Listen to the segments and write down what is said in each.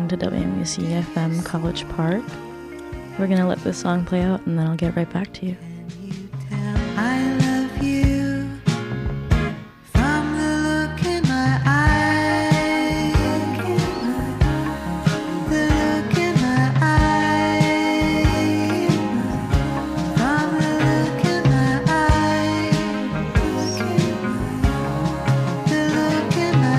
listening to WMUC FM College Park. We're gonna let this song play out and then I'll get right back to you. I love you from the look in my eye, the look in my eye, from the look in my eye, the look in my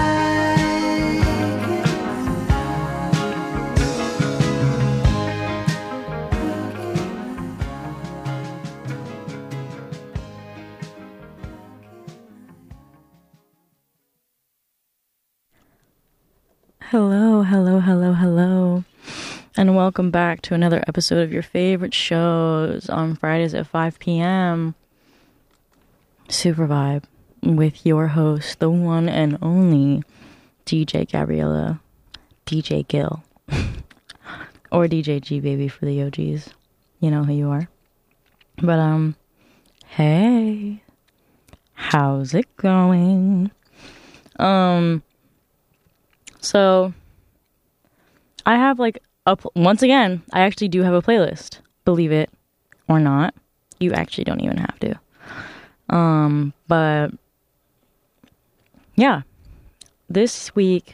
Hello, and welcome back to another episode of your favorite shows on Fridays at 5 p.m. Super Vibe with your host, the one and only DJ Gabriella, DJ Gil, or DJ G Baby for the OGs. You know who you are. But, hey, how's it going? So I have once again, I actually do have a playlist, believe it or not. You actually don't even have to. But yeah, this week's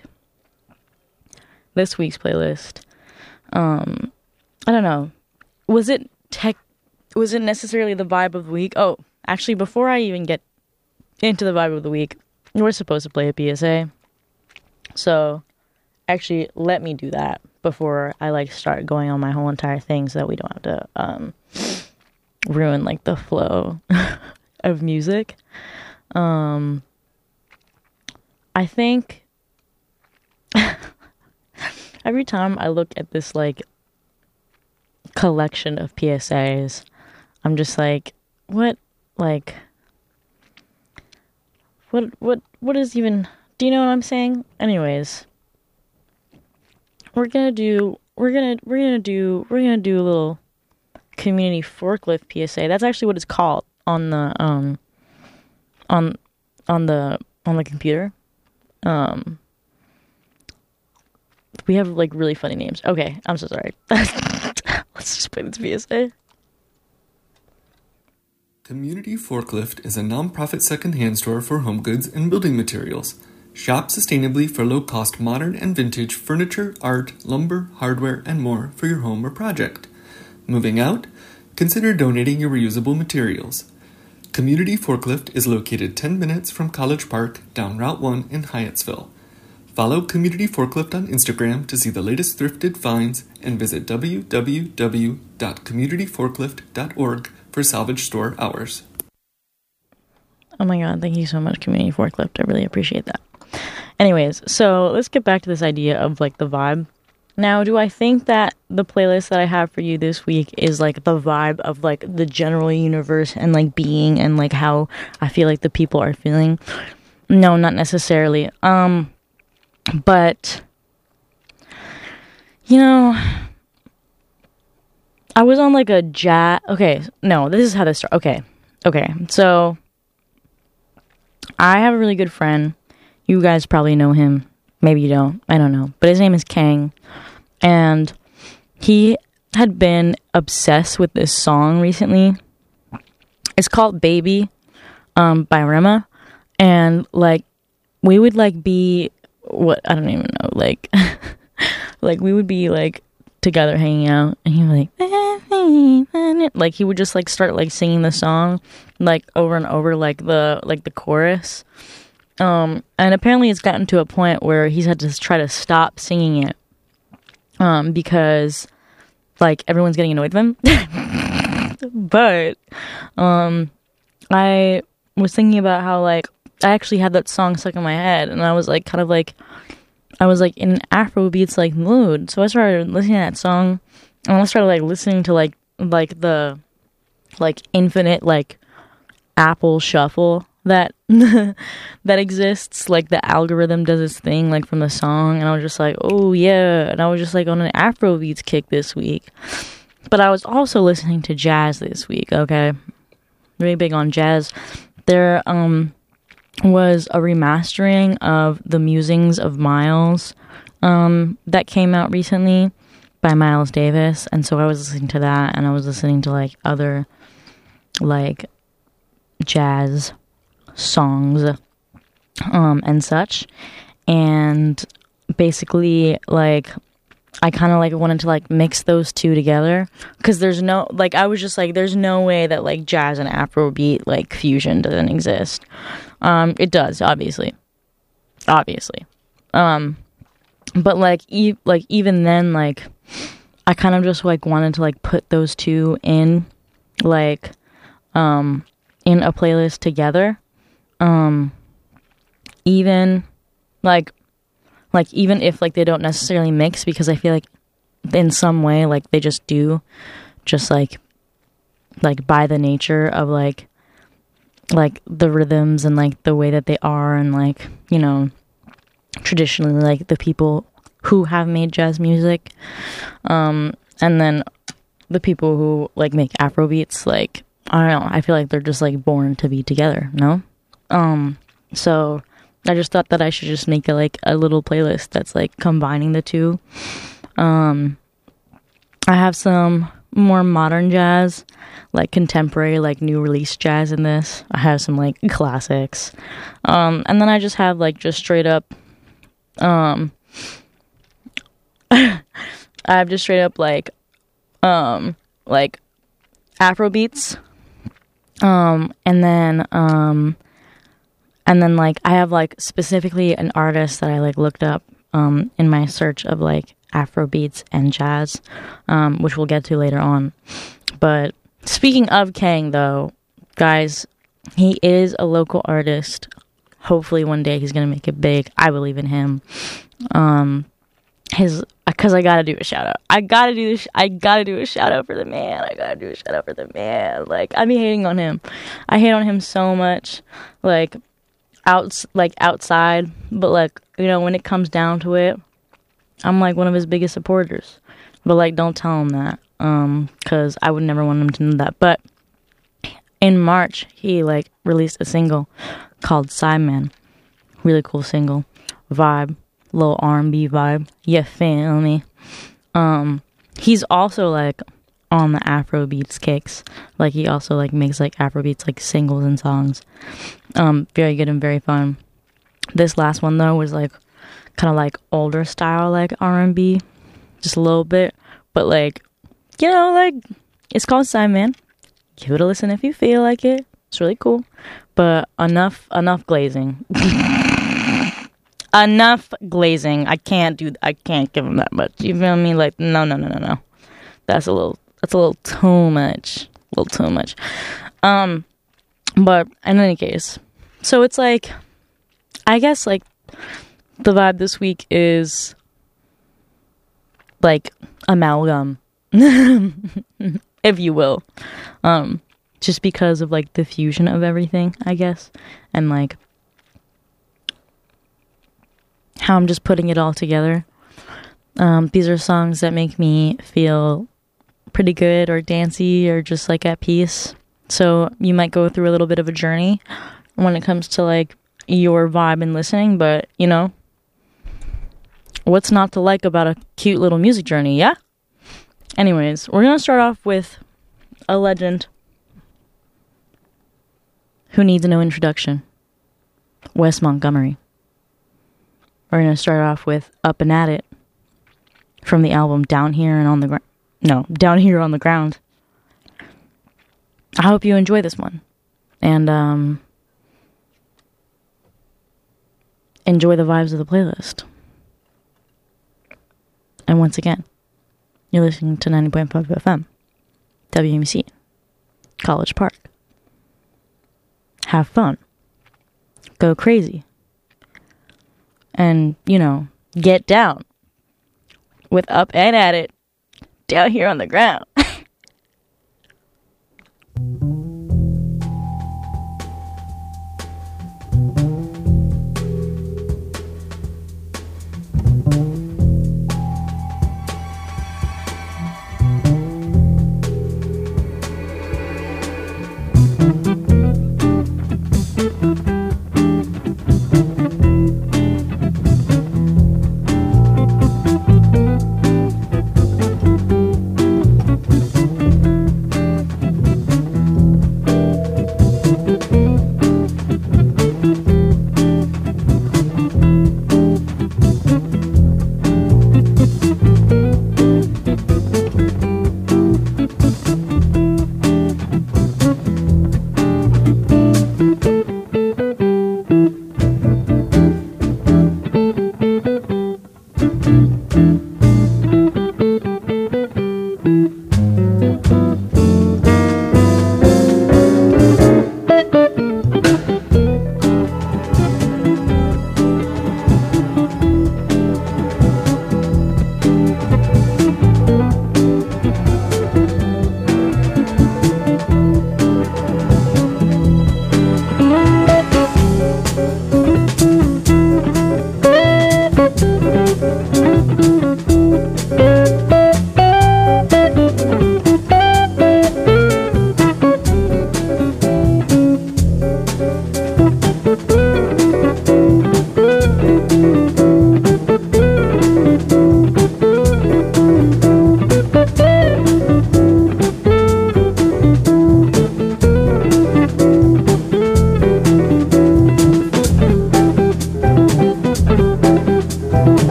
playlist, I don't know. Was it necessarily the vibe of the week? Oh, actually, before I even get into the vibe of the week, we're supposed to play a PSA. So, actually, let me do that before I start going on my whole entire thing, so that we don't have to ruin the flow of music. I think every time I look at this collection of PSAs, I'm just what is even? Do you know what I'm saying? Anyways, we're gonna do a little community forklift PSA. That's actually what it's called on the on the computer. We have really funny names. Okay, I'm so sorry. Let's just play this PSA. Community Forklift is a non-profit second-hand store for home goods and building materials. Shop sustainably for low-cost modern and vintage furniture, art, lumber, hardware, and more for your home or project. Moving out? Consider donating your reusable materials. Community Forklift is located 10 minutes from College Park down Route 1 in Hyattsville. Follow Community Forklift on Instagram to see the latest thrifted finds and visit www.communityforklift.org for salvage store hours. Oh my god, thank you so much, Community Forklift. I really appreciate that. Anyways, so let's get back to this idea of the vibe. Now, do I think that the playlist that I have for you this week is the vibe of the general universe and being and how I feel the people are feeling? No, not necessarily. But I was on a jazz. Okay, no, this is how this started. Okay. So I have a really good friend. You guys probably know him. Maybe you don't. I don't know. But his name is Kang. And he had been obsessed with this song recently. It's called Baby by Rema. And we would be what I don't even know. We would be together hanging out, and he would he would just start singing the song over and over the chorus. And apparently it's gotten to a point where he's had to try to stop singing it because everyone's getting annoyed with him. But I was thinking about how I actually had that song stuck in my head, and I was I was in an Afrobeats mood. So I started listening to that song, and I started listening to the infinite Apple Shuffle that that exists. The algorithm does its thing from the song, and I was just oh yeah, and I was just on an Afrobeats kick this week. But I was also listening to jazz this week. Okay, really big on jazz. There was a remastering of The Musings of Miles that came out recently by Miles Davis, and so I was listening to that, and I was listening to like other like jazz songs and such, and basically like I kind of like wanted to like mix those two together, because there's no, like, I was just like, there's no way that like jazz and Afrobeat like fusion doesn't exist. It does, obviously, but like even then, like I kind of just like wanted to like put those two in like in a playlist together, even even if like they don't necessarily mix, because I feel like in some way like they just do, just like by the nature of like the rhythms and like the way that they are, and like, you know, traditionally like the people who have made jazz music, and then the people who like make Afrobeats, like I don't know, I feel like they're just like born to be together, no? So I just thought that I should just make a little playlist that's like combining the two. I have some more modern jazz, like contemporary, like new release jazz in this. I have some like classics. And then I just have like just straight up I have just straight up like Afrobeats. And then like I have like specifically an artist that I like looked up in my search of like Afrobeats and jazz, which we'll get to later on. But speaking of Kang, though, guys, he is a local artist. Hopefully one day he's gonna make it big. I believe in him. Because I gotta do a shout out. I gotta do a shout out for the man. Like, I be hating on him. I hate on him so much. Outside, but like, you know, when it comes down to it, I'm like one of his biggest supporters. But like, don't tell him that, because I would never want him to know that. But in March, he like released a single called Sideman. Really cool single, vibe, little R&B vibe. You feel me? He's also like on the Afrobeats kicks. Like, he also like makes like Afrobeats like singles and songs. Very good and very fun. This last one though was like kind of like older style, like R&B, just a little bit, but like, you know, like, it's called Sideman. Give it a listen if you feel like it. It's really cool. But enough glazing. Enough glazing. I can't give him that much. You feel me? Like, no. That's a little too much. But in any case, so it's like, I guess like the vibe this week is like amalgam, if you will. Just because of like the fusion of everything, I guess, and like how I'm just putting it all together. These are songs that make me feel pretty good or dancey or just like at peace. So you might go through a little bit of a journey when it comes to like your vibe and listening, but you know, what's not to like about a cute little music journey, yeah? Anyways, we're gonna start off with a legend who needs no introduction, Wes Montgomery. We're gonna start off with Up and At It from the album Down Here on the Ground. I hope you enjoy this one, and enjoy the vibes of the playlist. And once again, you're listening to 90.5 FM, WMC, College Park. Have fun. Go crazy. And, you know, get down with Up and At It, Down Here on the Ground.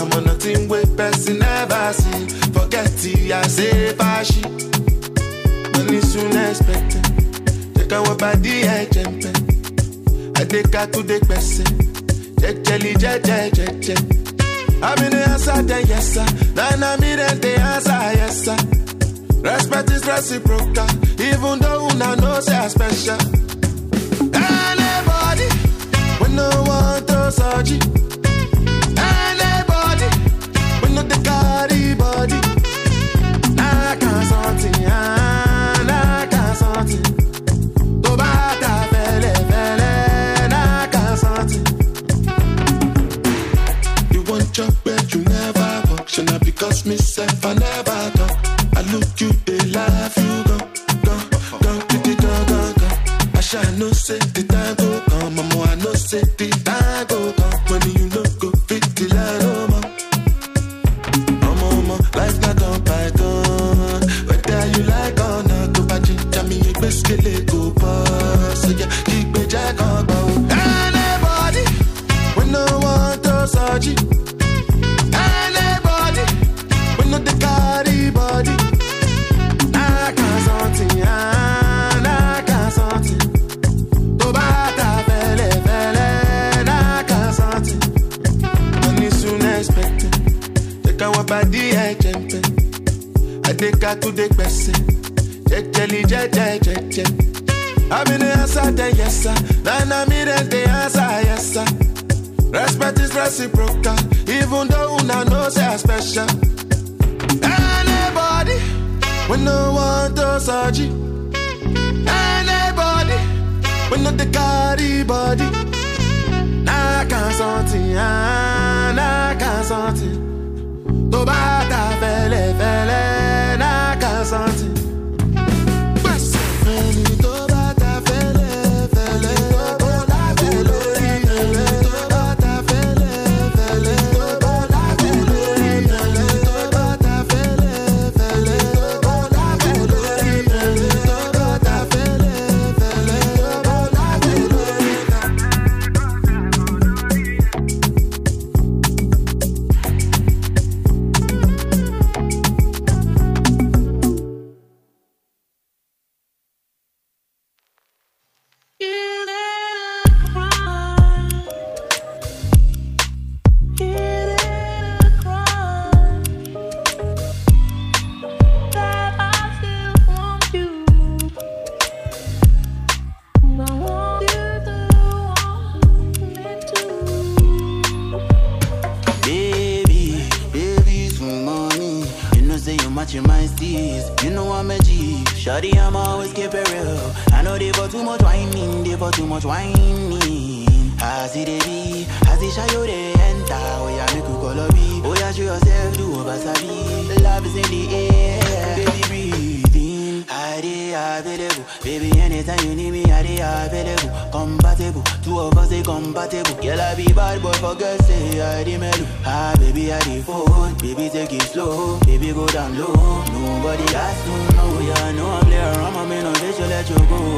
I'm on nothing with person never see. Forget it, I say fashi. Money soon expected. Take our body, I jump in. I take her to the person. Jelly, jelly. I'm in the answer, then yes, sir. Then I'm in the answer, yes, sir. Respect is reciprocal, even though I know say I'm special. Anybody, when no one to surgery. Anybody, when no the carry body. I can't something, I can't something. To bata fele, I can't something. You want your bed, you never function. Because myself, I never talk. I look you, they laugh, you go. I shall no say the time go come, mama, I no say the time go come. When you no go fit the line, mama, life not on python. Whether you like or not, go back to me, you best get it go pass. So yeah, keep me jack on go. Anybody, when no one to surgery. Anybody, when no the carry body. I can't something, I can't something. To bata fele, I can't something. Money soon expected. Take our body, I jump in. I take her to the person. Jelly. I'm in the answer, then yes, sir. Then I'm in the answer, yes, sir. Respect is reciprocal, even though I know say I'm special. Anybody, when no one to surgery. Anybody, when no the carry body. I can't something, I can't something. To bata fele, I can't something. To bata fele, to bata fele, to bata fele, to bata fele, to bata fele, matching my steez. You know I'm a G. Shawty, I'm always keep it real. I know they for too much whining, they for too much whining. I see they be, I see Shayo they enter. Oh yeah, make you call a B. Oh yeah, show yourself, do over sabi. Love is in the air, baby breathe in. I dey available, baby anytime you need me, I dey available. Compatible, two of us they compatible. Girl I be bad boy for girls say I dey mellow. Ah baby I dey phone, baby take it slow, baby go down low. Nobody has to know, yeah I know I play around, my man on this you let you go.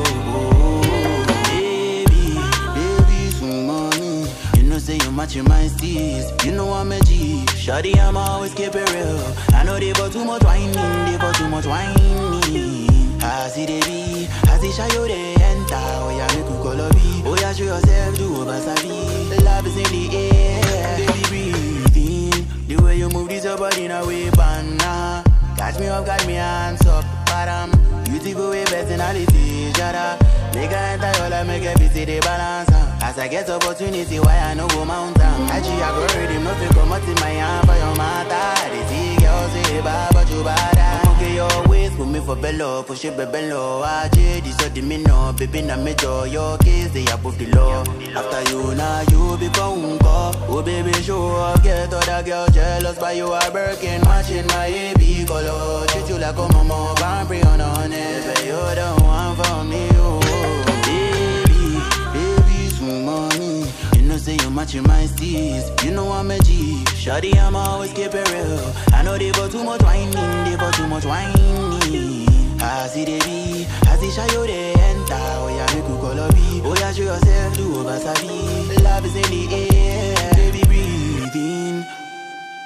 Baby, some money, you know say you matching my steez. You know I'm a G, shawty I'm always keep it real. I know they for too much whining, they for too much whining. I see they be, I see Shayo they enter. Oh yeah, make you call a B. Oh yeah, show yourself, do over sabi. Love is in the air, baby breathe in. The way you move this your body in a way, banana. Catch me up, got me hands up, bottom. Beautiful way, personality, shut up. Make her enter your life, make her busy, they balance. As I get opportunity, why I no go mountain. Actually, I go ready, nothing come out in my hand for your matter. They see girls say, bye, but you bad. I'm okay, your waist, put me for bello, push it, baby, low. I this so the me no, baby, na me do. Your kiss, they above the law. After you, now you be phone call. Oh, baby, show up, get other girl jealous, but you are Birkin, matching my AB color. Treat you like a mama, Barbie on a honey. Baby, you the one for me, oh. Baby, some money. You know say you matching my steez. You know I'm a G. Shawty, I'm always keep it real. I know they for too much whining, they for too much whining. I see they be, I see Shayo they enter. Oh yeah, make you call a B. Oh yeah, show yourself, do over sabi. Love is in the air, baby breathe in.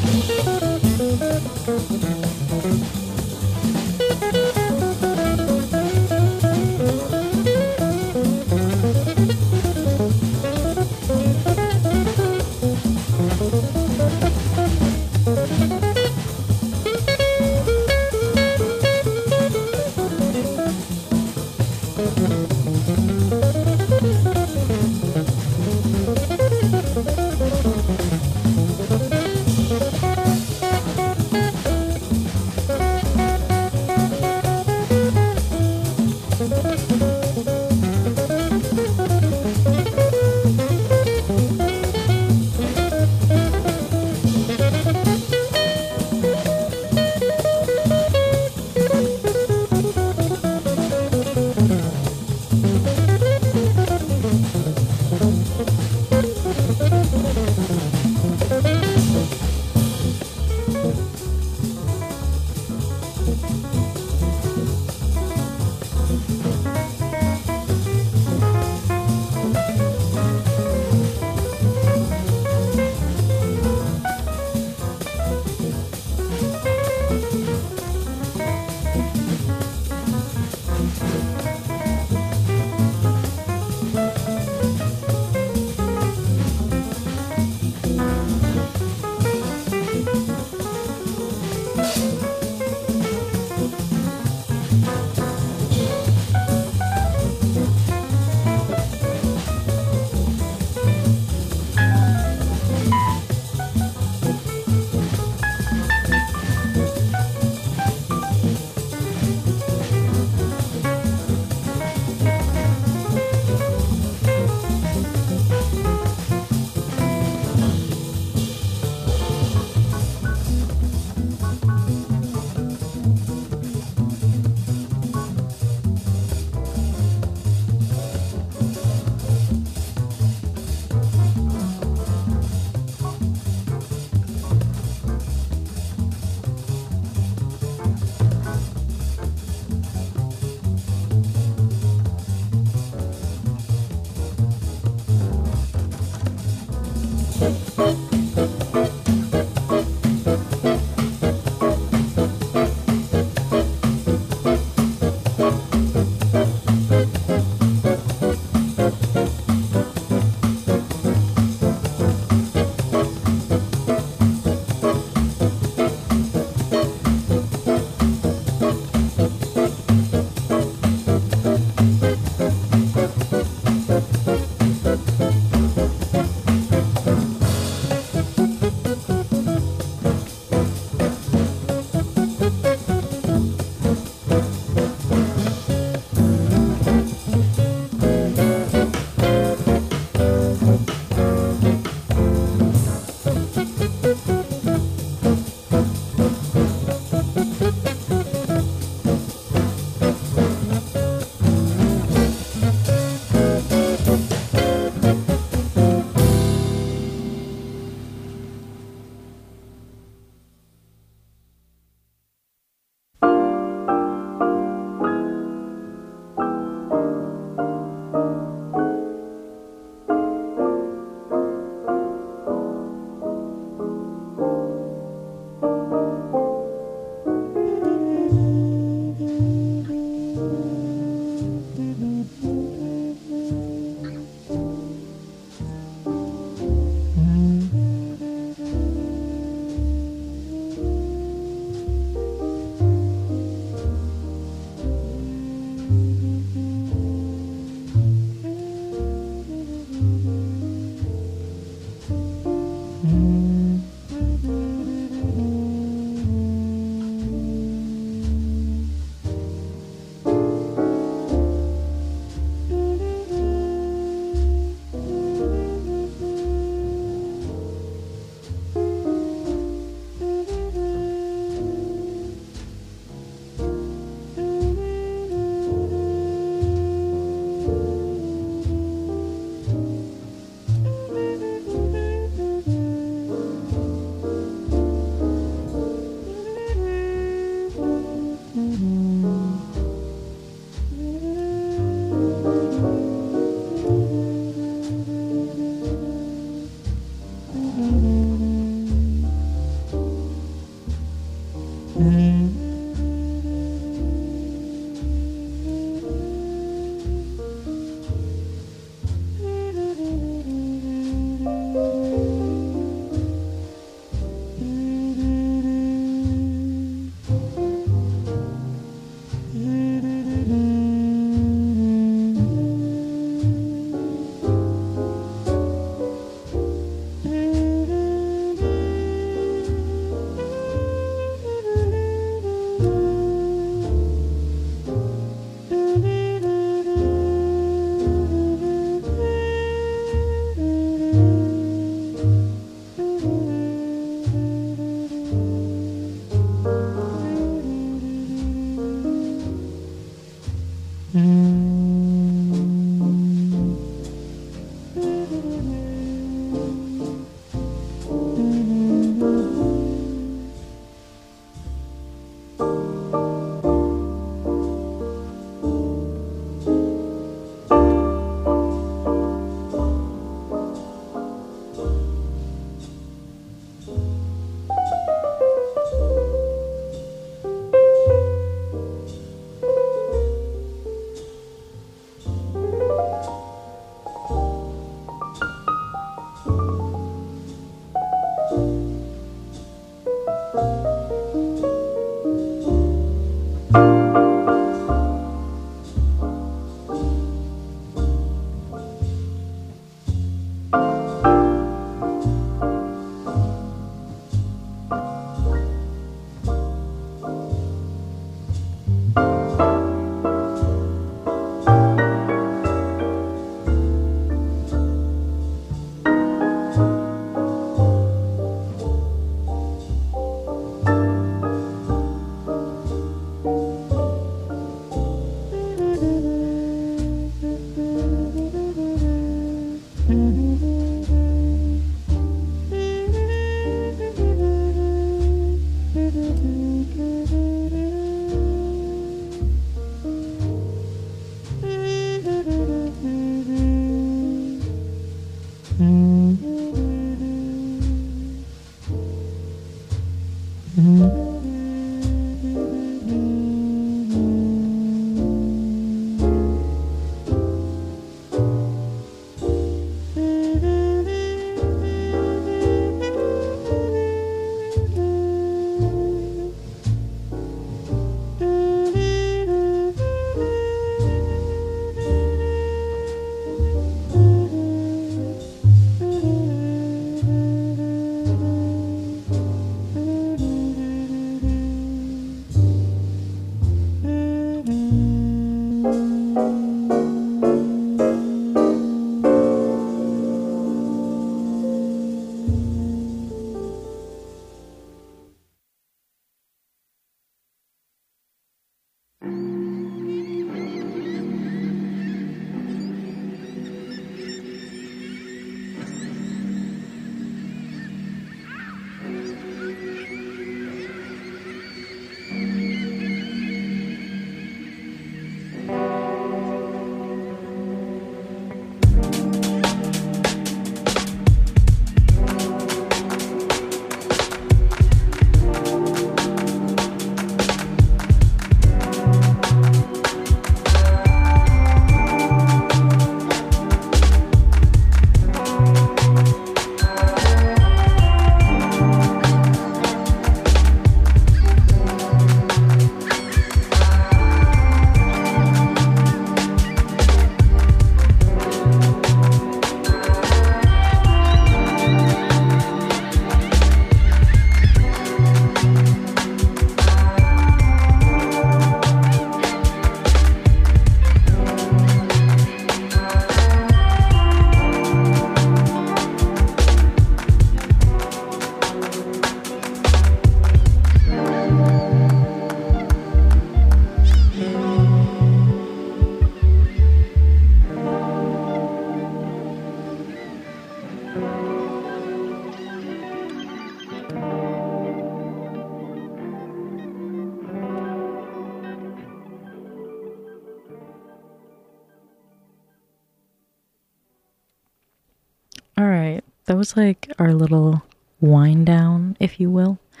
All right, that was like our little wind down, if you will,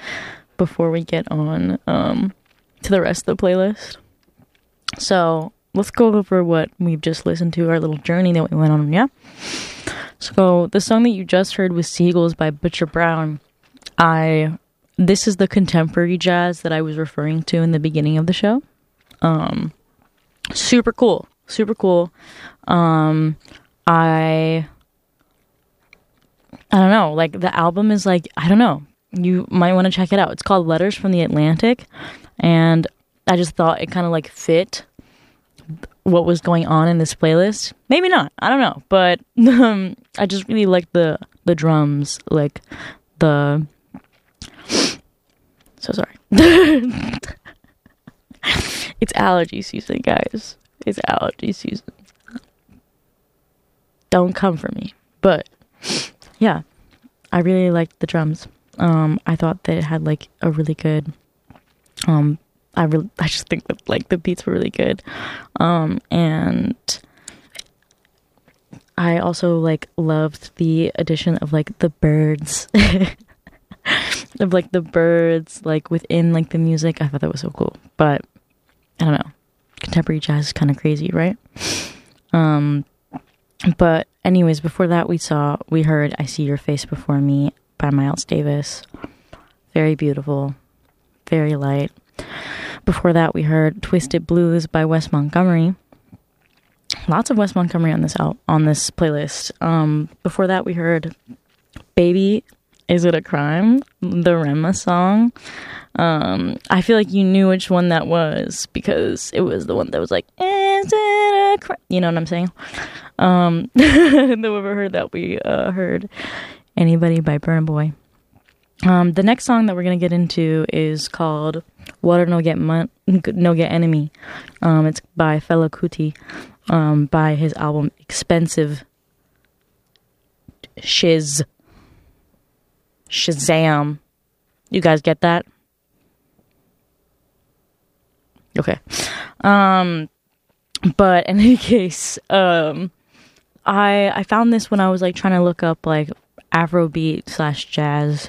before we get on to the rest of the playlist. So let's go over what we've just listened to, our little journey that we went on, yeah? So the song that you just heard was Seagulls by Butcher Brown. This is the contemporary jazz that I was referring to in the beginning of the show. Super cool. I don't know, like the album is like, I don't know, you might want to check it out. It's called Letters from the Atlantic, and I just thought it kind of like fit what was going on in this playlist. Maybe not, I don't know, but I just really like the drums, like the, so sorry. It's allergy season, guys. It's allergy season. Don't come for me. But yeah, I really liked the drums. I thought that it had like a really good, I just think that like the beats were really good. And I also like loved the addition of like the birds, of like the birds like within like the music. I thought that was so cool. But I don't know, contemporary jazz is kind of crazy, right? But anyways, before that we heard I See Your Face Before Me by Miles Davis. Very beautiful, very light. Before that we heard Twisted Blues by Wes Montgomery. Lots of Wes Montgomery on this playlist. Before that we heard Baby, Is It a Crime? The Rema song. I feel like you knew which one that was because it was the one that was like, is it a crime? You know what I'm saying? Whoever heard that, we heard Anybody by Burna Boy. The next song that we're going to get into is called Water No Get Enemy. It's by Fela Kuti, by his album Expensive Shazam. You guys get that? Okay. But in any case, I found this when I was like trying to look up like Afrobeat / jazz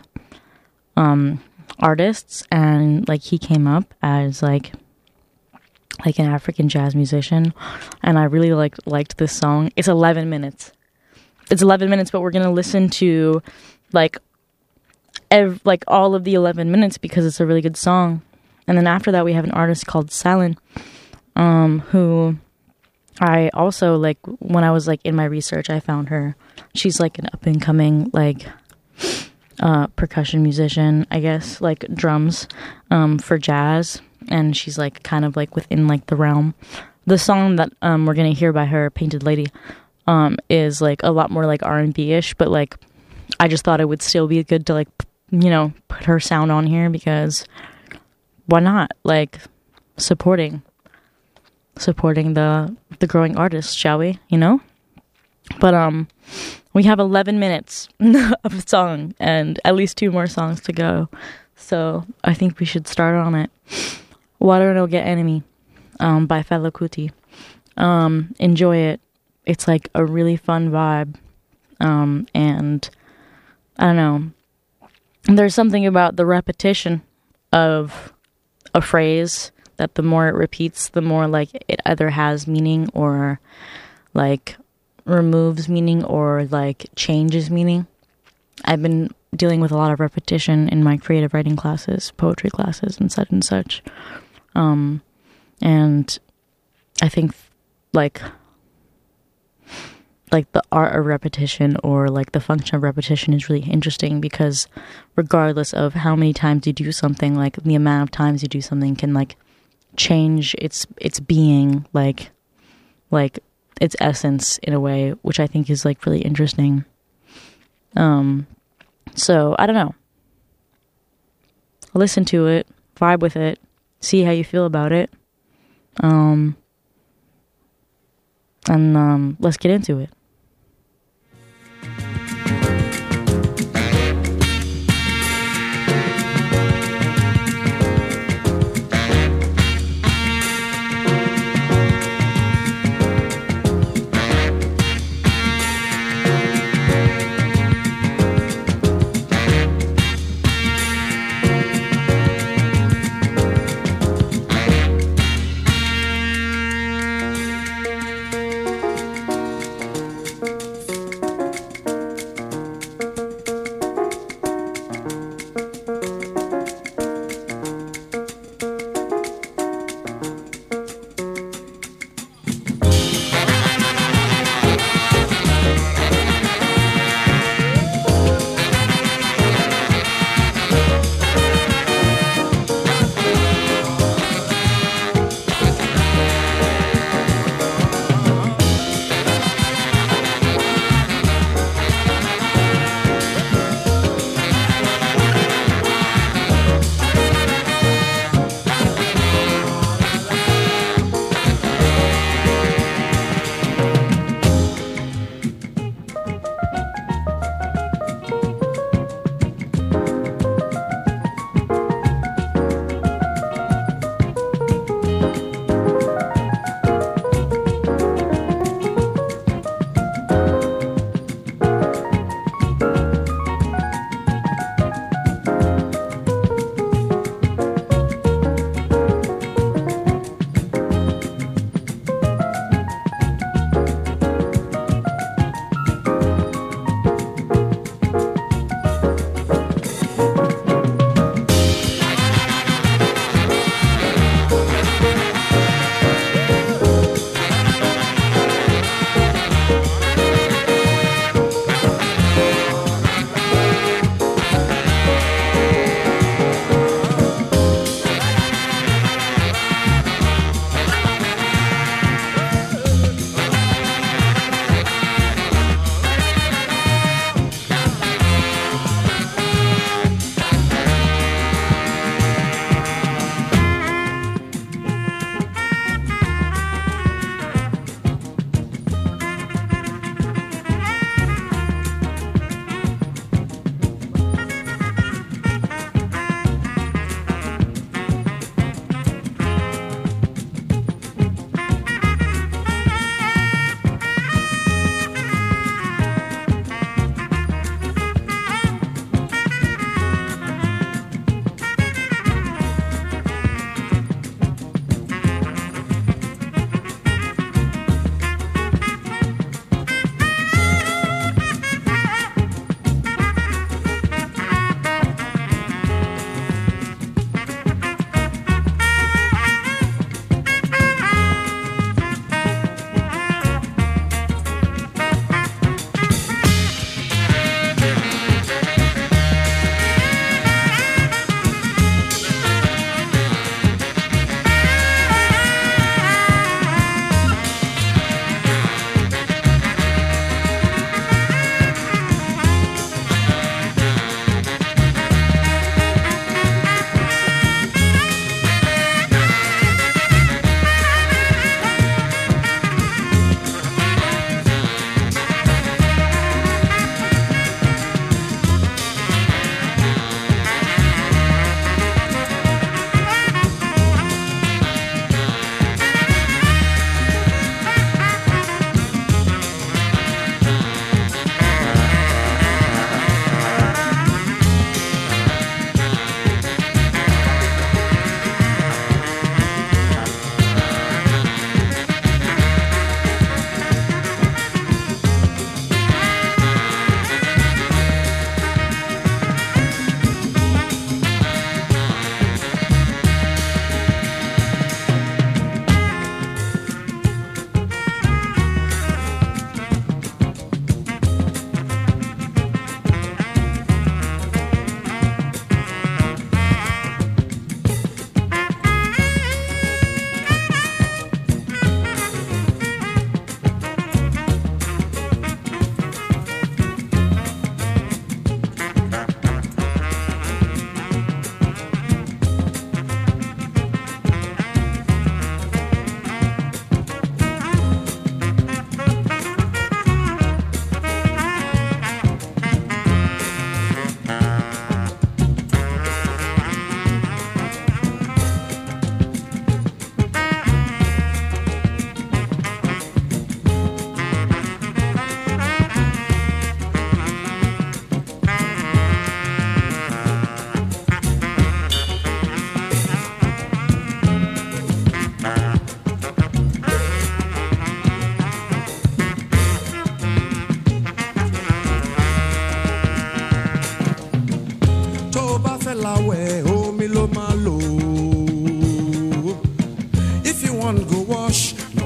artists, and like he came up as like an African jazz musician, and I really liked this song. It's 11 minutes. But we're gonna listen to like all of the 11 minutes because it's a really good song. And then after that we have an artist called Salin, who I also like. When I was like in my research, I found her. She's like an up and coming like percussion musician, I guess, like drums for jazz, and she's like kind of like within like the realm. The song that we're gonna hear by her, Painted Lady, is like a lot more like R&B-ish, but like I just thought it would still be good to like, you know, put her sound on here because why not? Like supporting the growing artists, shall we? You know? But we have 11 minutes of a song and at least 2 more songs to go. So I think we should start on it. Water No Get Enemy by Fela Kuti. Enjoy it. It's like a really fun vibe. And I don't know. There's something about the repetition of a phrase that the more it repeats, the more like it either has meaning or like removes meaning or like changes meaning. I've been dealing with a lot of repetition in my creative writing classes, poetry classes, and such and such. And I think like the art of repetition or like the function of repetition is really interesting because regardless of how many times you do something, like the amount of times you do something can like change its being, like its essence in a way, which I think is like really interesting. So I don't know. Listen to it, vibe with it, see how you feel about it. And let's get into it.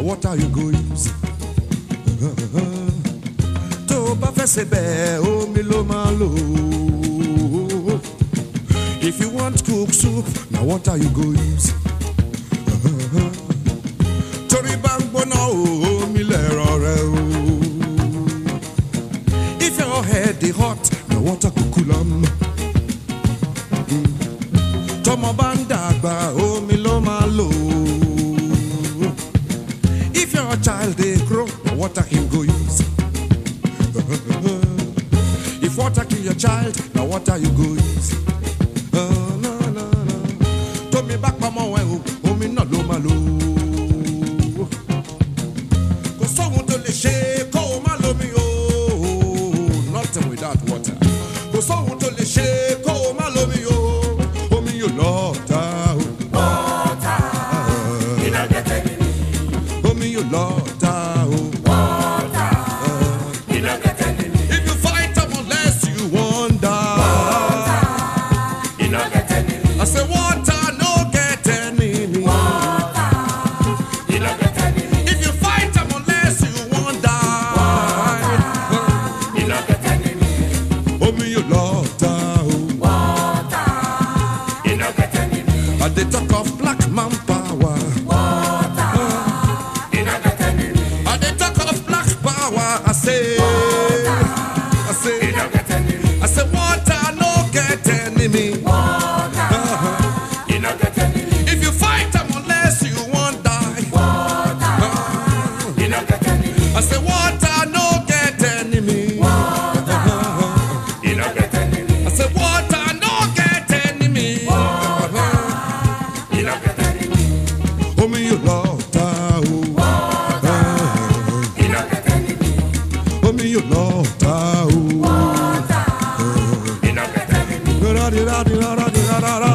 water you go use. Tó bá fẹ́ ṣe bẹ́ẹ̀, omi ló máa lò. If you want cook soup, na water you go use. Torí bá ń gbóná o, omi lẹ̀rọ rẹ o. If your head dey hot, na water go cool am. Tọ́mọ bá ń dàgbà, omi ló máa lò. If your child dey grow, na water him go use. If water kill your child, na water you go use. Tómi bá pamọ́ ẹ o, omi náà ló máa lò. Kò sóhun tó lè ṣe kó o má lómi o. Nothing without water. Kò sóhun tó lè ṣe kó o má lómi o. Omi yóò lọ́ọ̀ta o. Water, iná gẹ́gẹ́ ni. Omi yóò lọ́ọ̀ta o. Water, iná gẹ́gẹ́ ni. If you fight them unless you wonder. Water, iná gẹ́gẹ́ ni. I say water no get enemy. Water, iná gẹ́gẹ́ ni. If you fight them unless you wonder. Water, iná gẹ́gẹ́ ni. Omi yóò lọ́ọ̀ta o. Water, iná gẹ́gẹ́ ni. At the talk of black man power. Water, iná gẹ́gẹ́ ni. At the talk of black power, I say. Iná gẹ́gẹ́ ni. I say water no get enemy. Water, iná gẹ́gẹ́ ni. If you fight them unless you won't die. Water, iná gẹ́gẹ́ ni. I say water no get enemy. Water, iná gẹ́gẹ́ ni. I say water no get enemy. Water, iná gẹ́gẹ́ ni. Omi yóò lọ́ọ̀ta o. Water, iná gẹ́gẹ́ ni. Omi yóò lọ́ọ̀ta o. Water, iná gẹ́gẹ́ ni. Ra-di-ra-di-ra-ra-di-ra-ra-ra.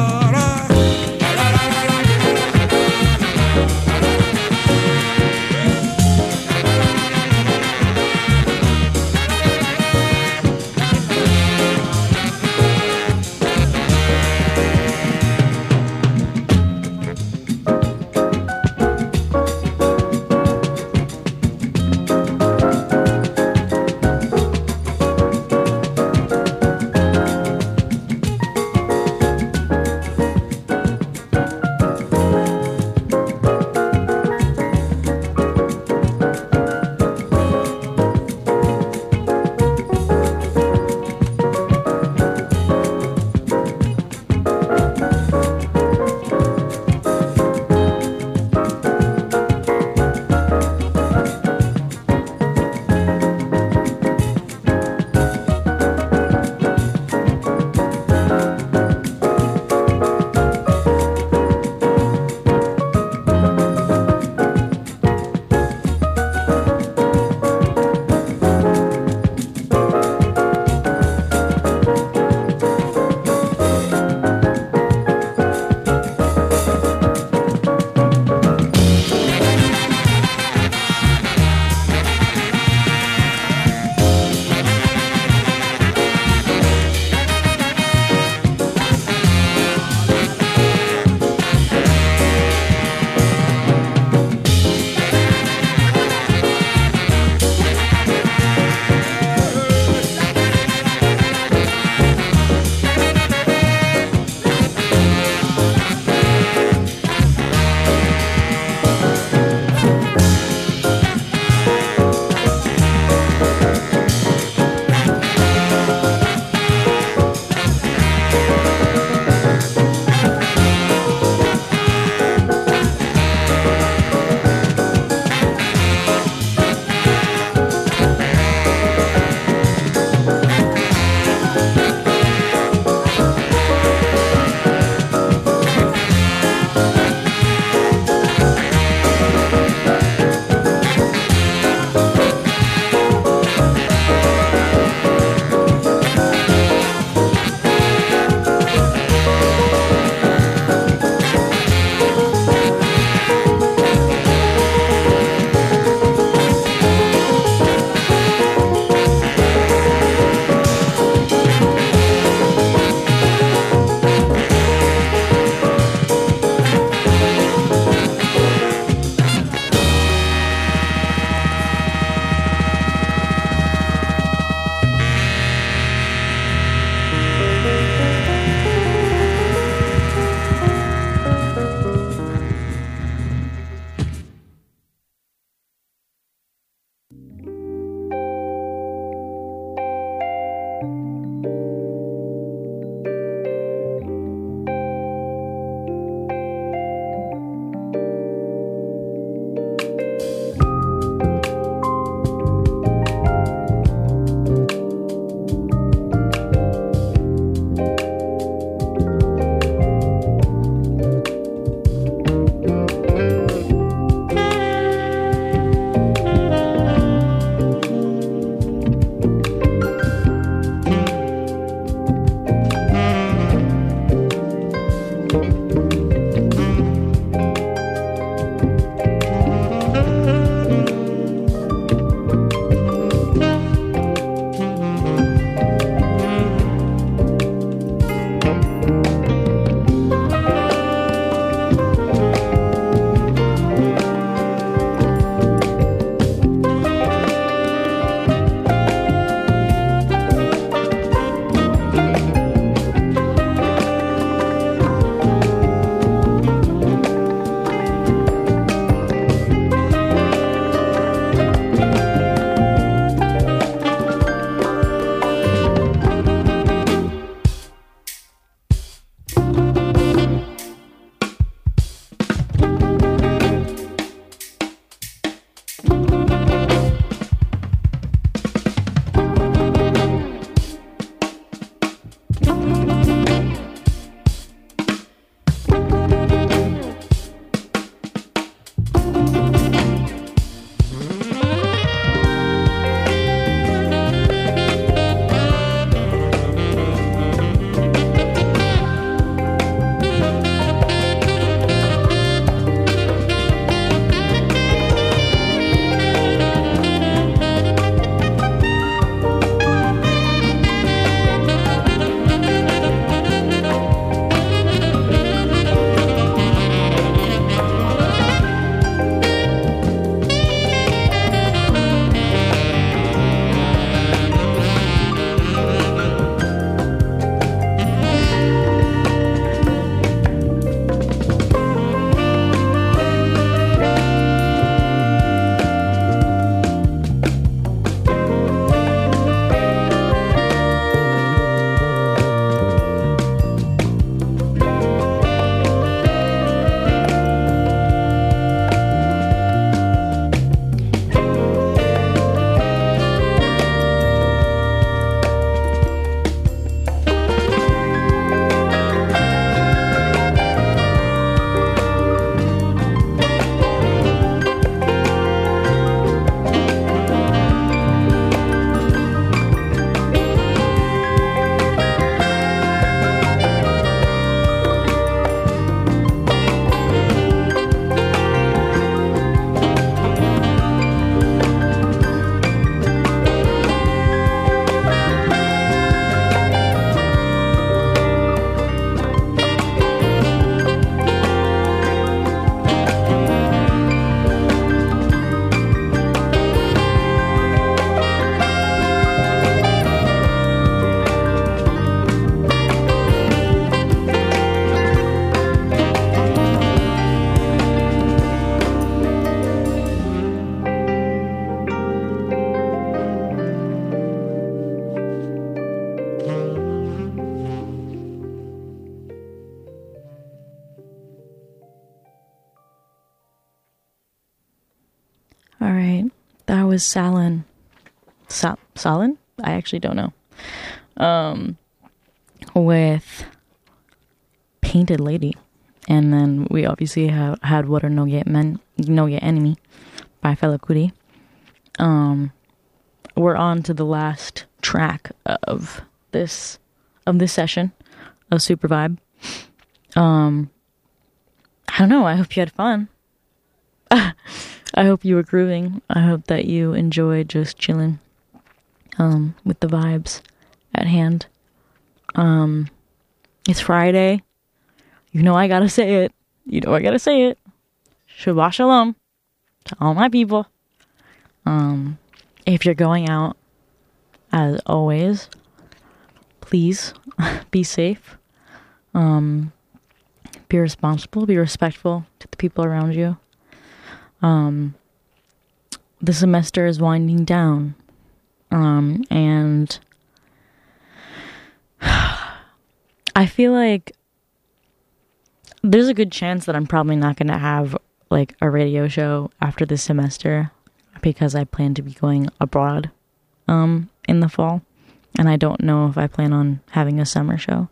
All right. That was Salin. Salin? I actually don't know. With Painted Lady. And then we obviously had What Are No Get Enemy by Fela Kuti. We're on to the last track of this session of Super Vibe. I don't know. I hope you had fun. I hope you were grooving. I hope that you enjoyed just chilling with the vibes at hand. It's Friday. You know I gotta say it. Shabbat shalom to all my people. If you're going out, as always, please be safe. Be responsible, be respectful to the people around you. The semester is winding down. And I feel like there's a good chance that I'm probably not going to have like a radio show after this semester because I plan to be going abroad in the fall, and I don't know if I plan on having a summer show.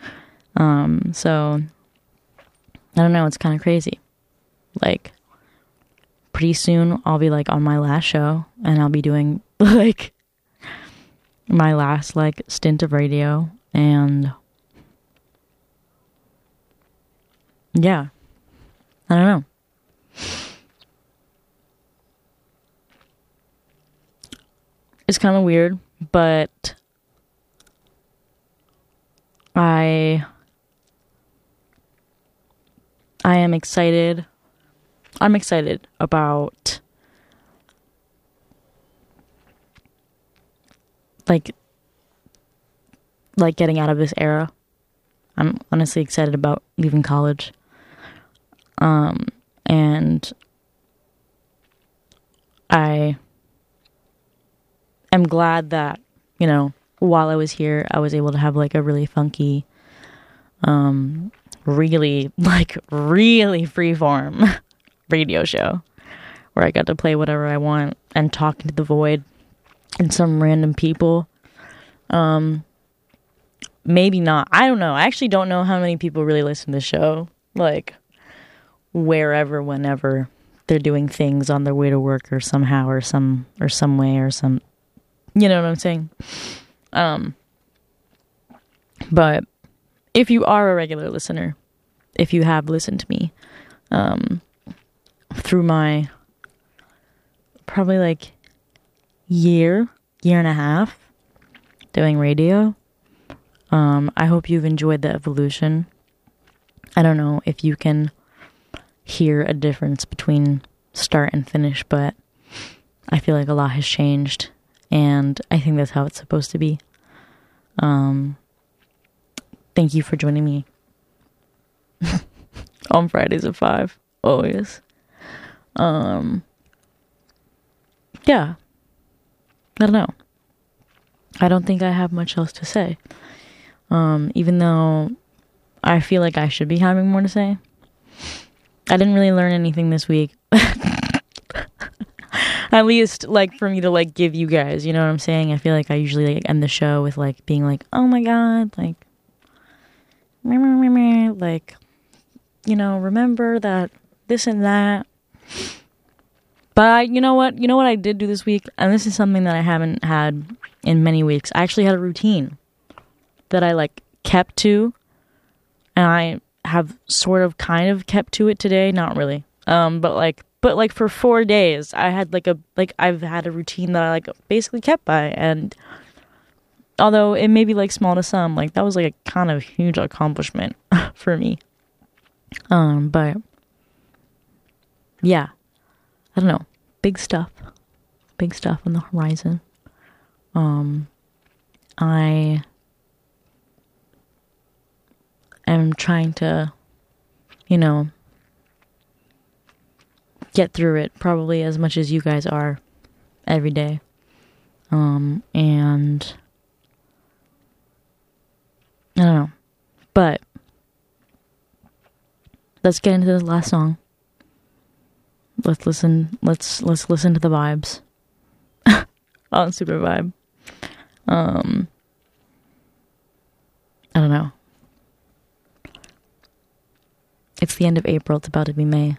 So I don't know, it's kind of crazy. Like pretty soon I'll be like on my last show and I'll be doing like my last like stint of radio, and yeah, I don't know. It's kind of weird, but I am excited. I'm excited about like getting out of this era. I'm honestly excited about leaving college. And I am glad that, you know, while I was here, I was able to have like a really funky, really freeform radio show where I got to play whatever I want and talk into the void and some random people. Maybe not. I don't know. I actually don't know how many people really listen to the show. Like, wherever, whenever they're doing things on their way to work or somehow or some way or some, you know what I'm saying? But if you are a regular listener, if you have listened to me, through my probably like year and a half doing radio, I hope you've enjoyed the evolution. I don't know if you can hear a difference between start and finish, but I feel like a lot has changed, and I think that's how it's supposed to be. Thank you for joining me on Fridays at 5, always. Yeah, I don't know. I don't think I have much else to say. Even though I feel like I should be having more to say. I didn't really learn anything this week. At least, like, for me to, like, give you guys, you know what I'm saying? I feel like I usually, like, end the show with, like, being like, oh my god, like, like, you know, remember that this and that. But you know what I did do this week? And this is something that I haven't had in many weeks. I actually had a routine that I, like, kept to. And I have sort of kind of kept to it today. Not really. But for 4 days, I had I've had a routine that I like basically kept by. And although it may be like small to some, like that was like a kind of huge accomplishment for me. But yeah, I don't know. Big stuff on the horizon. I am trying to, you know, get through it probably as much as you guys are every day. And I don't know. But let's get into this last song. let's listen to the vibes on Super Vibe. I don't know. It's the end of April. It's about to be May.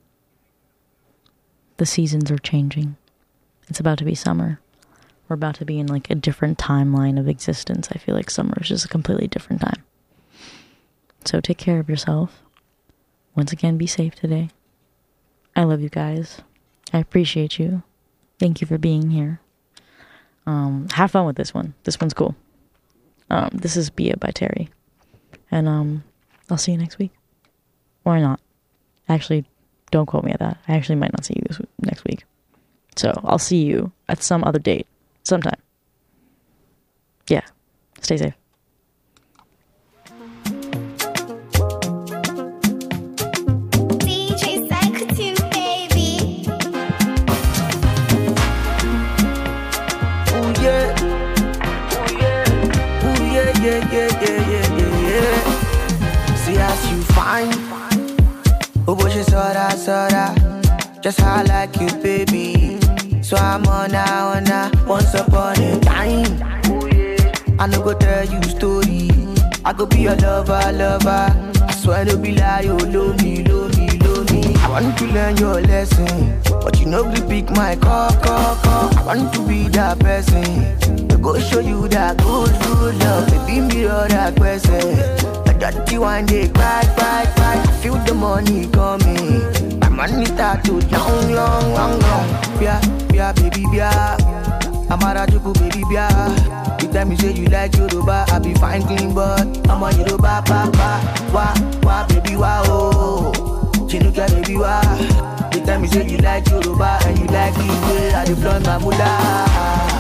The seasons are changing. It's about to be summer. We're about to be in like a different timeline of existence. I feel like summer is just a completely different time. So take care of yourself. Once again, be safe today. I love you guys. I appreciate you. Thank you for being here. Have fun with this one. This one's cool. This is Bia by Terry. And I'll see you next week. Or not. Actually, don't quote me at that. I actually might not see you next week. So I'll see you at some other date. Sometime. Yeah. Stay safe. DJ Psycho 2, baby. Ooh yeah. Ooh yeah. Ooh yeah, yeah. See as you find. Oh, but you saw that. Just how I like you, baby. So I'm on now, once upon a time. I no go tell you story. I go be your lover. I swear to be like, you love me. I want to learn your lesson, but you know we pick my call. I want to be that person to go show you that good love. Baby, mirror that person. I dirty one day, cry. I feel the money coming. My money start to long. Bia, baby, bia. Amara juku, baby, bia. The time you say you like Yoruba, I be fine, clean, but I'm a Yoruba, wah, baby, wah, oh. Chinuka, baby, wah. The time you say you like Yoruba, and you like the way I deploy my mullah.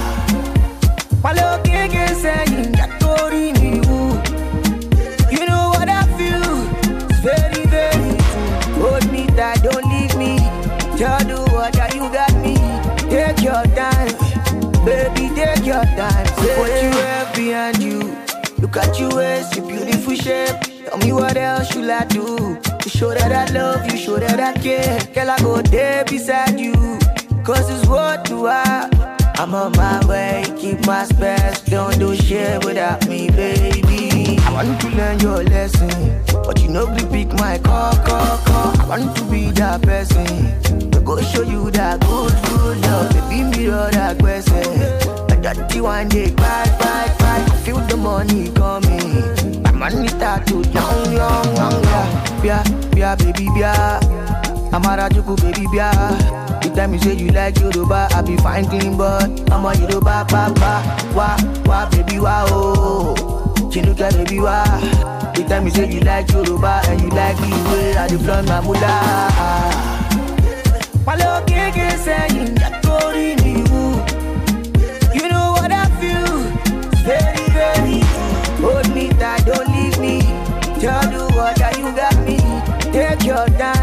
Palo keke saying, Yatori ni you. You know what I feel, it's very, very true. Hold me tight, don't leave me. Tell do what you got me. Take your time, baby, take your time. Say what you have behind you. Look at you, it's a beautiful shape. Tell me what else should I do to show that I love you, show that I care. Girl, I go there beside you, cause it's what you are. I'm on my way, keep my space. Don't do shit without me, baby. I want to learn your lesson, but you know we pick my call. I want to be that person to go show you that good love. Baby, mirror that question. I dirty one day, cry. I feel the money coming. My money start to long. Bia, baby, bia. Amara juku, baby, bia. The time you say you like Yoruba, I be fine, clean, but I'm a Yoruba, wah, baby, wah, oh. Chinuka, baby, wah. The time you say you like Yoruba, and you like the way I deploy my mullah. Palo keke saying, Yatori ni you. You know what I feel, it's very, very true. Hold me tight, don't leave me. Tell you what you got me. Take your time.